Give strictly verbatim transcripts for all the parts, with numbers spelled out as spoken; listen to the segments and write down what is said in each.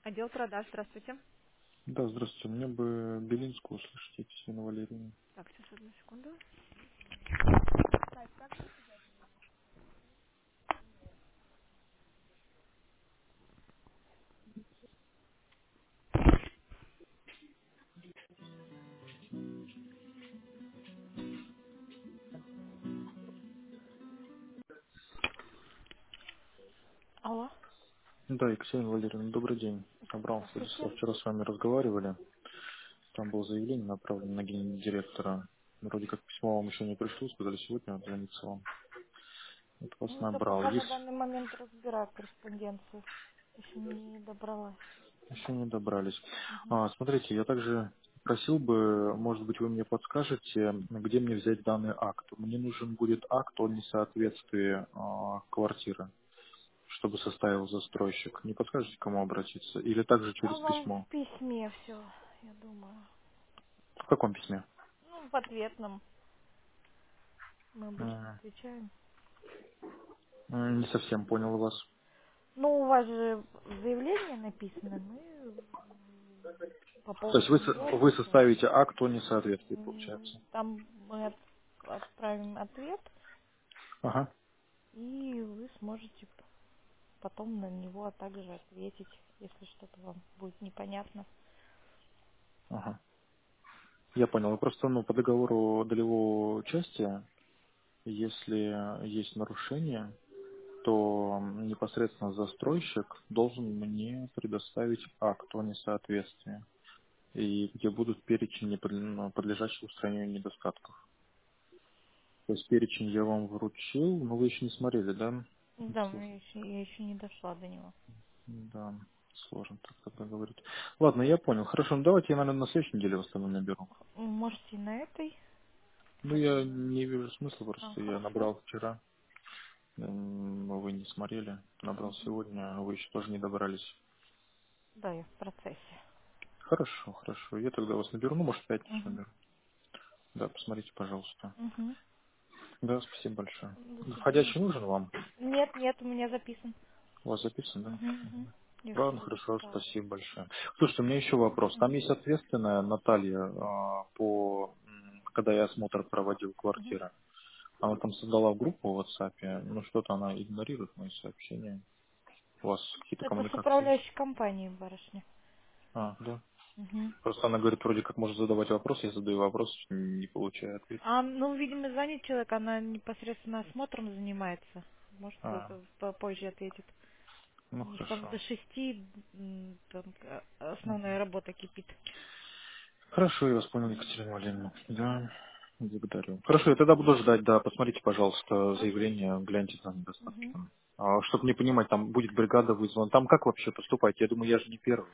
Отдел продаж, здравствуйте. Да, здравствуйте. Мне бы Белинскую услышать, Екатерину Валерьевну. Так, сейчас одну секунду. Алло, Да, Екатерина Валерьевна, добрый день. Набрал здравствуйте. Владислав. Вчера с вами разговаривали. Там было заявление направлено на гендиректора. Вроде как письмо вам еще не пришло, сказали сегодня отзвониться вам. Вот вас Ну, я набрал. пока на Есть? данный момент разбираю корреспонденцию. Еще не добралась. Еще не добрались. Мгм. А, смотрите, я также просил бы, может быть, вы мне подскажете, где мне взять данный акт. Мне нужен будет акт о несоответствии а, квартиры, чтобы составил застройщик. Не подскажете, к кому обратиться? Или также через А вам в письмо? письме все, я думаю. В каком письме? Ну, в ответном мы обычно М, отвечаем. м, Не совсем понял вас. Ну, у вас же заявление написано, мы по То есть поводу вы, со- него вы отвечаем. составите акт о несоответствии, М, получается. Там мы от- отправим ответ, Ага, и вы сможете потом на него также ответить, если что-то вам будет непонятно. ага. Я понял. Вы просто, ну, по договору долевого участия, если есть нарушение, то непосредственно застройщик должен мне предоставить акт о несоответствии, и где будут перечень неподле- ну, подлежащих устранению недостатков. То есть перечень я вам вручил, но вы еще не смотрели, да? Да, Слушай. я еще, я еще не дошла до него. Да, сложно так тогда говорить. Ладно, я понял. Хорошо, ну давайте я, наверное, на следующей неделе вас тогда наберу. Можете и на этой. Ну, Как я бы. не вижу смысла, А, просто я хорошо. набрал вчера, м, вы не смотрели, набрал Мгм. сегодня, а вы еще тоже не добрались. Да, я в процессе. Хорошо, хорошо, я тогда вас наберу, ну, может, в пятницу Угу. наберу. Да, посмотрите, пожалуйста. Угу. Да, спасибо большое. До свидания. Входящий нужен вам? Нет, нет, у меня записан. У вас записан, да? Угу, угу. Я Ладно, все хорошо, записала. спасибо большое. Слушайте, у меня еще вопрос. Там Угу. есть ответственная Наталья, а, по, м, когда я осмотр проводил Угу. квартиры. Она там создала группу в WhatsApp, но что-то она игнорирует мои сообщения. У вас какие-то Это с коммуникации есть? управляющей компанией, барышня. А, да. Угу. Просто она говорит, вроде как может задавать вопрос, я задаю вопрос, не получаю ответ. А, ну, видимо, занят человек, она непосредственно осмотром занимается. Может, А, это попозже ответит. ну У них там до хорошо. шести м, там, э, основная работа кипит. Хорошо, я вас понял, Екатерина Валерьевна. Да, благодарю. Хорошо, я тогда буду ждать, да, посмотрите, пожалуйста, Хорошо. заявление, гляньте там недостатки. Мгм. Там. А, чтобы не понимать, там будет бригада вызвана. Там как вообще поступать? Я думаю, я же не первый.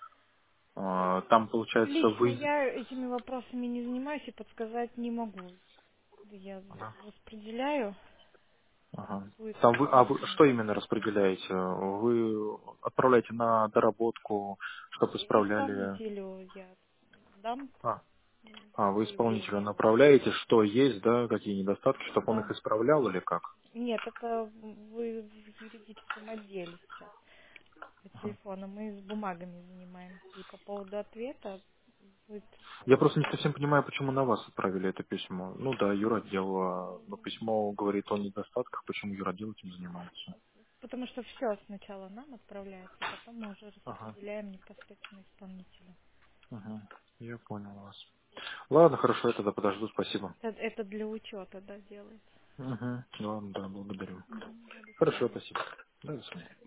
А, там, получается, Лично вы... я этими вопросами не занимаюсь и подсказать не могу. Я Ага. распределяю, Ага. будет Там вы, а вы выяснено. что именно распределяете? Вы отправляете на доработку, чтобы исправляли... Исполнителю я дам А, а вы исполнителю заявление. направляете, что есть, да, какие недостатки, чтобы он их Да. исправлял или как? Нет, это вы в юридическом отделе сейчас по телефону. Мы с бумагами занимаемся. И по поводу ответа будет... Я просто не совсем понимаю, почему на вас отправили это письмо. Ну да, юротдел, а, но письмо говорит о недостатках, почему юротдел этим занимается. Потому что все сначала нам отправляется, а потом мы уже Ага, распределяем непосредственно исполнителю. ага, я понял вас. Ладно, хорошо, я тогда подожду, спасибо. Это, это для учета, да, делается. Угу. Ладно, да, благодарю. Мгм. Да, до Хорошо, свидания. спасибо. Да, до свидания.